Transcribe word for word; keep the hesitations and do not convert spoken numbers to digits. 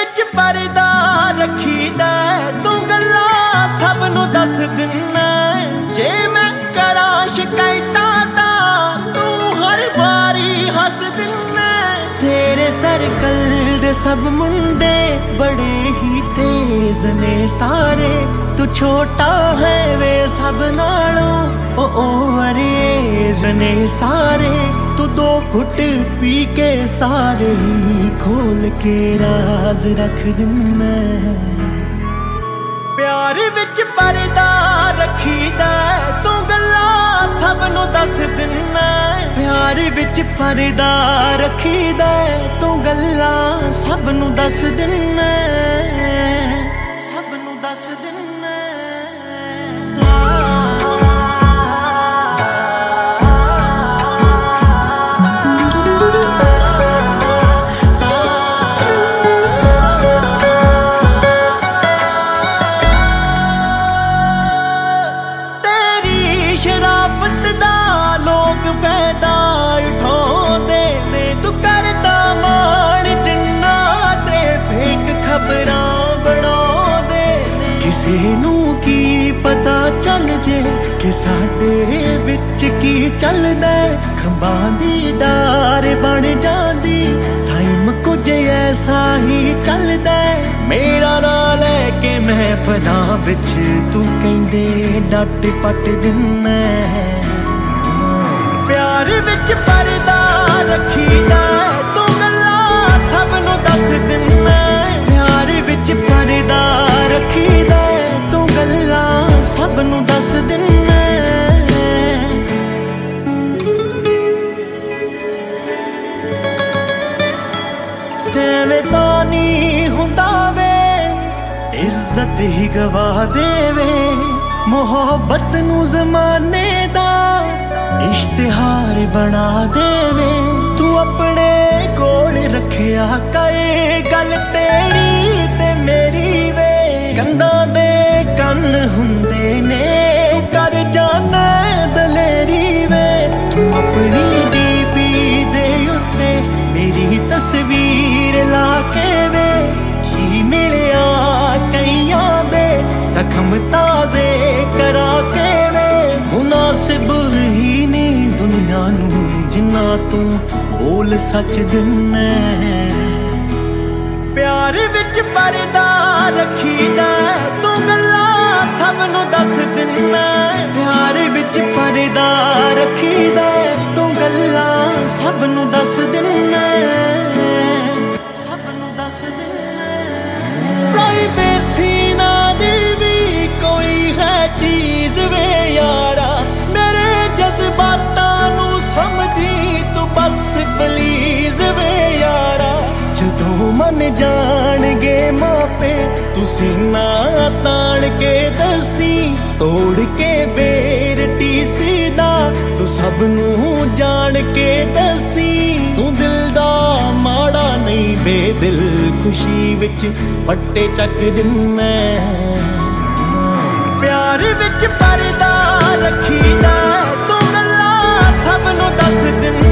ਵਿੱਚ ਪਰਦਾ ਰੱਖੀਦਾ, ਤੂੰ ਗੱਲਾਂ ਸਭ ਨੂੰ ਦੱਸ ਦਿੰਨਾ। ਜੇ ਮੈਂ ਕਰਾਂ ਸ਼ਿਕਾਇਤਾਂ ਤਾਂ ਤੂੰ ਹਰ ਵਾਰੀ ਹੱਸ ਦਿੰਨਾ। ਤੇਰੇ ਸਰਕਲ ਦੇ ਸਭ ਮੁੰਡੇ ਬੜੇ ਹੀ ਤੇਜ਼ ਨੇ ਸਾਰੇ, ਤੂੰ ਛੋਟਾ ਹੈ ਵੇ ਸਭ ਨਾਲੋਂ, ਉਹ ਓਵਰਏਜ ਨੇ ਸਾਰੇ। ਤੂੰ ਦੋ ਘੁੱਟ ਪੀ ਕੇ ਸਾਰੇ ਹੀ ਖੋਲ ਕੇ ਰਾਜ਼ ਰੱਖ ਦਿੰਨਾ। ਪਿਆਰ ਵਿੱਚ ਪਰਦਾ ਰੱਖੀਦਾ, ਤੂੰ ਗੱਲਾਂ ਸਭ ਨੂੰ ਦੱਸ ਦਿੰਨਾ। ਪਿਆਰ ਵਿੱਚ ਪਰਦਾ ਰੱਖੀਦਾ, ਤੂੰ ਗੱਲਾਂ ਸਭ ਨੂੰ ਦੱਸ ਦਿੰਨਾ, ਸਭ ਨੂੰ ਦੱਸ ਦਿੰਨਾ। ਸ਼ਰਾਫਤ ਦਾ ਲੋਕ ਫਾਇਦਾ ਉਠਾਉਂਦੇ ਨੇ, ਤੂੰ ਕਰਦਾ ਮਾਣ ਜਿੰਨਾ ਤੇ ਫੇਕ ਖਬਰਾਂ ਬਣਾਉਂਦੇ ਨੇ। ਕਿਸੇ ਨੂੰ ਕੀ ਪਤਾ ਚੱਲ ਜੇ ਕਿ ਸਾਡੇ ਵਿੱਚ ਕੀ ਚੱਲਦਾ, ਖੰਭਾਂ ਦੀ ਡਾਰ ਬਣ ਜਾਂਦੀ ਟਾਈਮ ਕੁਝ ਐਸਾ ਹੀ ਚੱਲਦਾ। ਮੇਰਾ ਨਾਂ ਲੈ ਕੇ ਮਹਿਫਲਾਂ ਵਿੱਚ ਤੂੰ ਕਹਿੰਦੇ ਡੱਟ ਪੱਟ ਦਿੰਨਾ। ਪਿਆਰ ਵਿੱਚ ਪਰਦਾ ਰੱਖੀਦਾ, ਤੂੰ ਗੱਲਾਂ ਸਭ ਨੂੰ ਦੱਸ ਦਿੰਨਾ। ਪਿਆਰ ਵਿੱਚ ਪਰਦਾ ਰੱਖੀਦਾ, ਤੂੰ ਗੱਲਾਂ ਸਭ ਨੂੰ ਦੱਸ ਦਿੰਨਾ। ਤੇਵੇਂ ਤਾਂ ਨਹੀਂ ਹੁੰਦਾ ਵੇ ਇੱਜ਼ਤ ਹੀ ਗਵਾ ਦੇਵੇ, ਮੁਹੱਬਤ ਨੂੰ ਜ਼ਮਾਨੇ ਦਾ ਇਸ਼ਤਿਹਾਰ ਬਣਾ ਦੇਵੇ। ਤੂੰ ਆਪਣੇ ਕੋਲ ਰੱਖਿਆ ਕਰੇ ਗੱਲ ਤੇਰੀ ਤੇ ਮੇਰੀ ਵੇ, ਕੰਧਾਂ ਦੇ ਕੰਨ ਹੁੰਦੇ ਨੇ ਕਰ ਜਾਣਾ ਦਲੇਰੀ ਵੇ। ਤੂੰ ਆਪਣੀ ਡੀਪੀ ਦੇ ਉੱਤੇ ਮੇਰੀ ਤਸਵੀਰ ਲਾ ਕੇ ਵੇ, ਕੀ ਮਿਲਿਆ ਕਈਆਂ ਦੇ ਜ਼ਖਮ ਤਾਜ਼ੇ ਕਰਾ ਕੇ ਵੇ। ਮੁਨਾਸਿਬ ਹੀ ਨਹੀਂ ਦੁਨੀਆ ਨੂੰ ਜਿੰਨਾ ਤੂੰ ਬੋਲ ਸੱਚ ਦਿੰਨਾ। ਪਿਆਰ ਵਿੱਚ ਪਰਦਾ ਰੱਖੀਦਾ, ਤੂੰ ਗੱਲਾਂ ਸਭ ਨੂੰ ਦੱਸ ਦਿੰਨਾ। ਪਿਆਰ ਵਿੱਚ ਪਰਦਾ ਰੱਖੀਦਾ, ਤੂੰ ਗੱਲਾਂ ਸਭ ਨੂੰ ਦੱਸ ਦਿੰਨਾ, ਸਭ ਨੂੰ ਦੱਸ ਦਿੰਨਾ। ਪ੍ਰਾਈਵੇਸੀ ਨਾ ਦੀ ਵੀ ਕੋਈ ਹੈ ਚੀਜ਼ ਵੇ ਯਾਰਾ, ਮੇਰੇ ਜਜ਼ਬਾਤਾਂ ਨੂੰ ਸਮਝੀ ਤੂੰ ਬਸ ਪਲੀਜ਼ ਵੇ ਯਾਰਾ। ਜਦੋਂ ਮਨ ਜਾਣਗੇ ਮਾਪੇ ਤੁਸੀਂ ਨਾ ਤਾਣ ਕੇ ਦਸੀ, ਤੋੜ ਕੇ ਬੇਰ ਟੀਸੀ ਦਾ ਤੂੰ ਸਭ ਨੂੰ ਜਾਣ ਕੇ ਦਸੀ। ਤੂੰ ਦਿਲ ਦਾ ਮਾੜਾ ਨਹੀਂ ਵੇ ਦਿਲ ਖੁਸ਼ੀ ਵਿੱਚ ਫੱਟੇ ਚੱਕ ਦਿੰਨਾ। ਪਿਆਰ ਵਿੱਚ ਪਰਦਾ ਰੱਖੀਦਾ, ਤੂੰ ਗੱਲਾਂ ਸਭ ਨੂੰ ਦੱਸ ਦਿੰਨਾ।